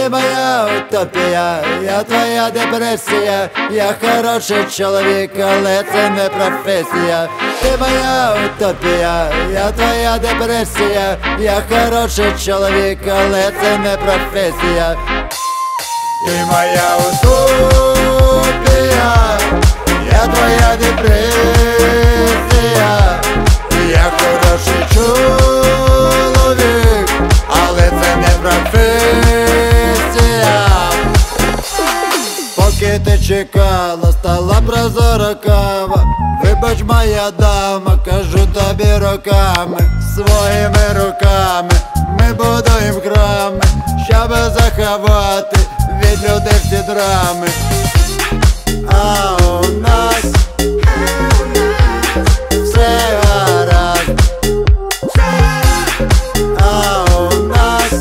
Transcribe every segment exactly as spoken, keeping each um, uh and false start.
Ти моя утопія, я твоя депресія, я хороший чоловік, але це не професія. Ти моя утопія, я твоя депресія, я хороший чоловік, але це не професія. Ти моя утопія, я твоя депресія, я хороший чоловік, але це не професія. Поки ти чекала, стала прозора кава. Вибач, моя дама, кажу тобі роками, своїми руками ми будуємо храми, щоб заховати від людей всі драми. А у нас все гаразд, а у нас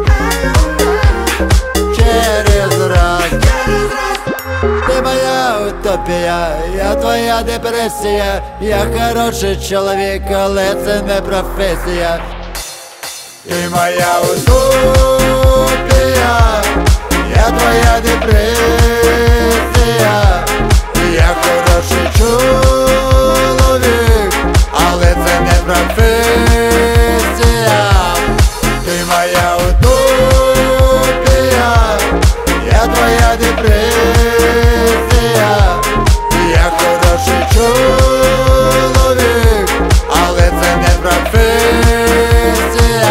через раз. Ти моя утопія, я твоя депресія, я хороший чоловік, але це не професія. Ти моя утопія, я твоя депресія, я хороший чоловік, але це не професія. Ти моя утопія, я твоя депресія, я хороший чоловік, але це не професія.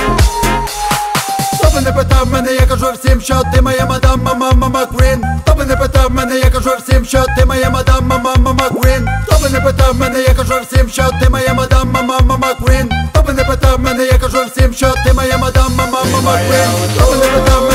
Хто би не питав мене, я кажу всім, що ти моя мадам, мама, мама, квін. Хто би не питав мене, я кажу всім, що ти моя мадам, мама, мама, квін. Хто би не питав мене, я кажу всім, що ти моя мадам, мама, мама, квін. Хто би не питав мене, я кажу всім, що ти моя мадам, мама, мама, квін. Хто би не питав